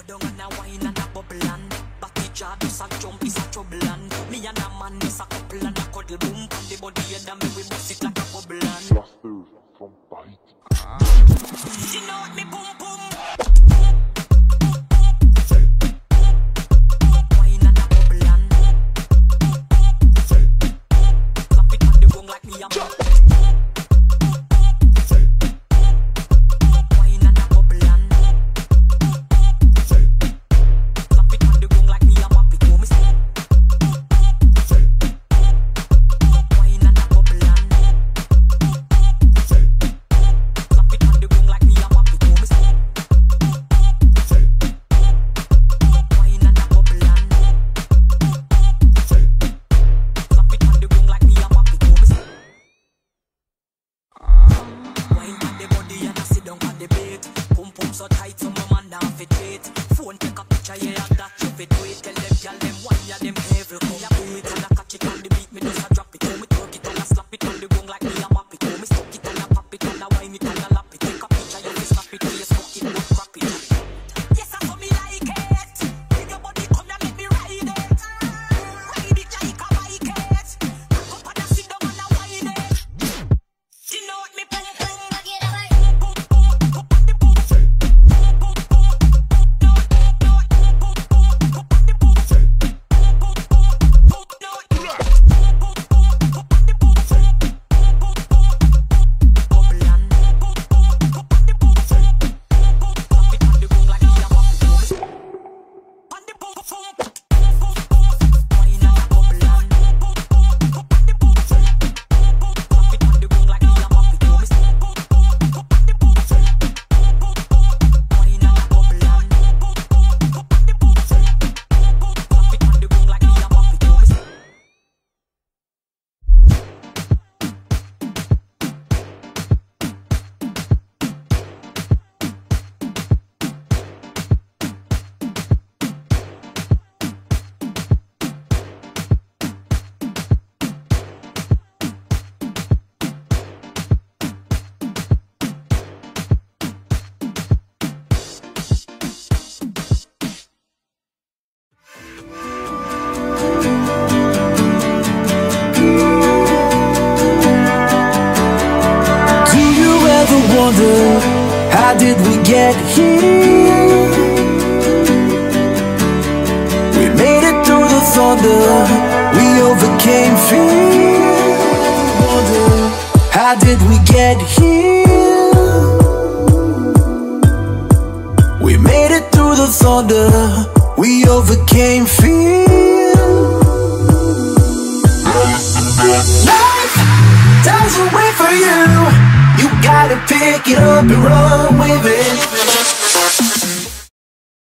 down and a wine and a bubble and Batty jaw just a jump is a trouble and me and a man is a couple and a cuddle boom. And the body and me we bust it like a bubble and Blasters from bite. she know what me boom boom. Wine and a bubble and clap it on the gong like me a wine and a bubble and clap it on the gong like me a map it. Oh, me say wine and a bubble and clap it on the gong like me a map it. Oh, me say wine and a bubble and clap it on the gong like me a map it. Oh, me say wine on the body and I sit down on the bed. Pum pum so tight so my man down fit wait. Phone take a picture yeah and that you fit wait. Tell them girl them wine ya them every come ya wait. And I catch it on the beat me just a drop it. Oh me twerk it and I slap it on the gong like me a map it. Oh me stuck it and I pop it and I wine it and I lap it. Take a picture you fi snap it or you stuck it don't crap it. Yes I saw me like it. Bring your body come and let me ride it. Ride it like a bike it. Back up and I sit down and I wine it. She know what me boom boom. Do you ever wonder how did we get here? We made it through the thunder, we overcame fear. Wonder how did we get here? We made it through the thunder, we overcame fear. Life doesn't wait for you. You gotta pick it up and run with it.